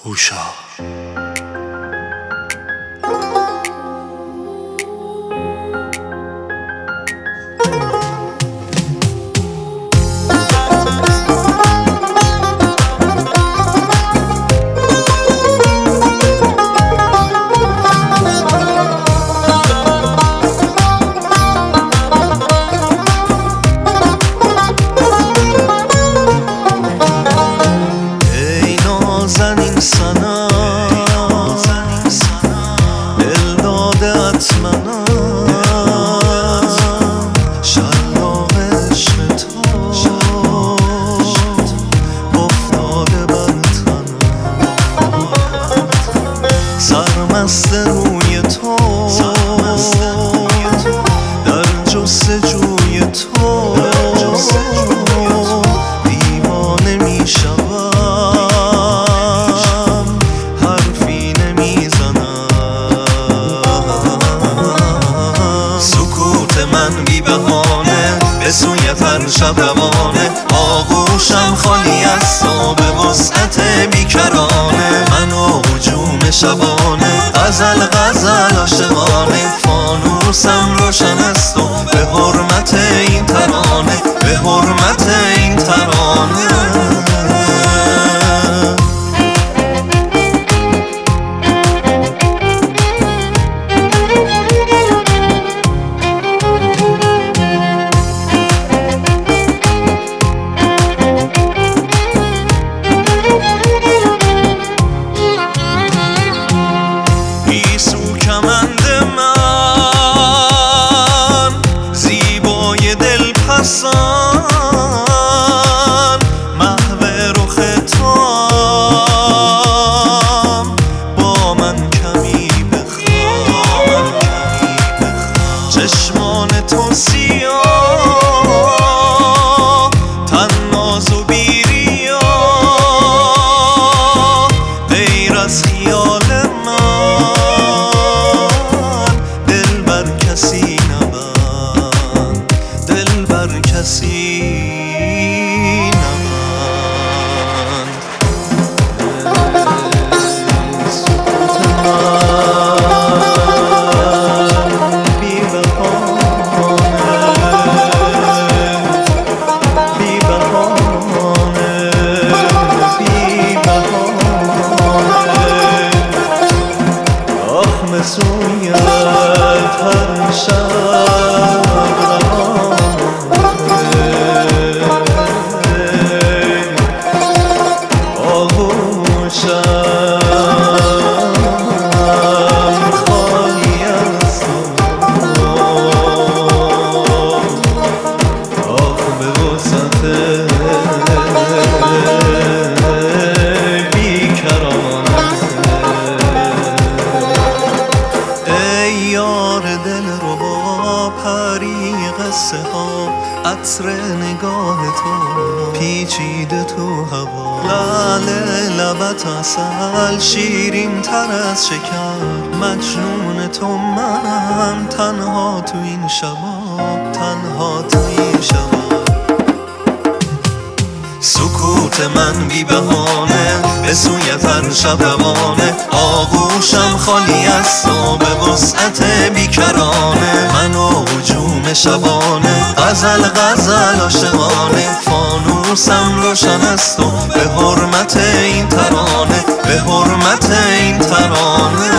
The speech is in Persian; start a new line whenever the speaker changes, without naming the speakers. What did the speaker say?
هوشا سرمست روی تو در جستجوی تو دیوانه می شوم حرفی نمی زنم سکوت من بی بهانه به سویت هر شب روانه آغوشم خالی از تو به وسعت بیکرانه من و هجوم شبانه غزل غزل عاشقانه فانوسم روشن است و به حرمت این ترانه به حرمت این ترانه محو رخ توام با من کمی بخوام چشمان تو سیاه تن ناز و بیریا غیر از خیال من دل بر کسی نبند دل بر کسی سویت هر شب آغوشم خالی از تو آخ به وسعت پری قصه ها عطر نگاه تو پیچیده تو هوا لعل لبت عسل شیرین تر از شکر مجنون تو منم تنها تو این شبا تنها تو این شبا سکوت من بی بهانه به سویت هر شب روانه آغوشم خالی از تو به وسعت بیکرانه من و هجوم شبانه غزل غزل عاشقانه فانوسم روشن است و به حرمت این ترانه به حرمت این ترانه